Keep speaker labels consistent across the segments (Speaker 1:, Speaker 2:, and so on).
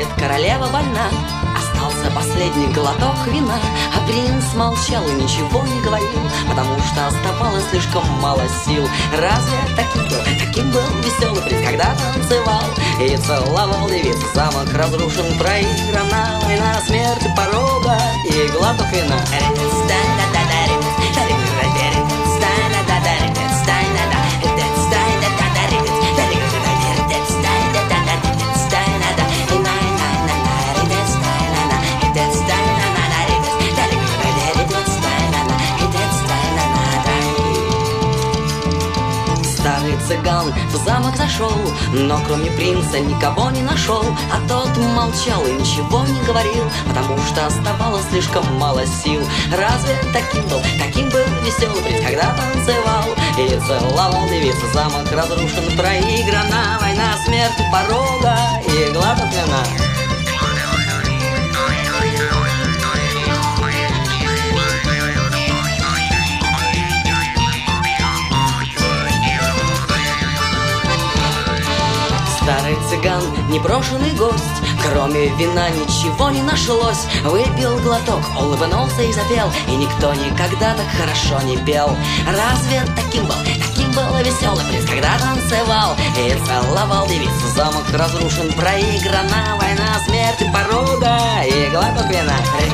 Speaker 1: говорит, королева больна. Остался последний глоток вина, а принц молчал и ничего не говорил, потому что оставалось слишком мало сил. Разве таким был веселый принц, когда танцевал и целовал девиц? Замок разрушен, проиграна война, смерть у порога и глоток вина. Цыган в замок зашел, но кроме принца никого не нашел. А тот молчал и ничего не говорил, потому что оставалось слишком мало сил. Разве таким был веселый принц, когда танцевал и целовал девиц? Замок разрушен, проиграна война, смерть у порога и глоток вина. Старый цыган, непрошенный гость, кроме вина ничего не нашлось. Выпил глоток, улыбнулся и запел, и никто никогда так хорошо не пел. Разве таким был веселый принц, когда танцевал и целовал девиц? Замок разрушен, проиграна война, смерть у порога и глоток вина.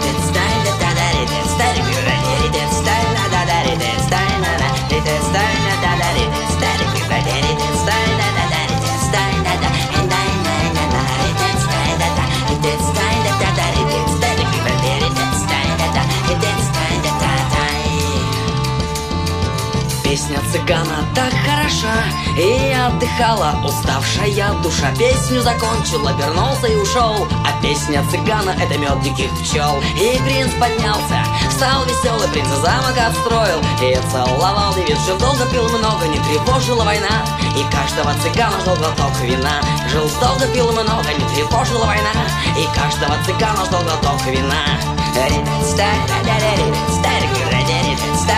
Speaker 1: Песня цыгана так хороша, и отдыхала уставшая душа. Песню закончил, обернулся и ушел, а песня цыгана — это мед диких пчел. И принц поднялся, стал веселый принц, замок отстроил и целовал девиц. Жил долго, пил много, не тревожила война, и каждого цыгана ждал глоток вина. Жил долго, пил много, не тревожила война, и каждого цыгана ждал глоток вина.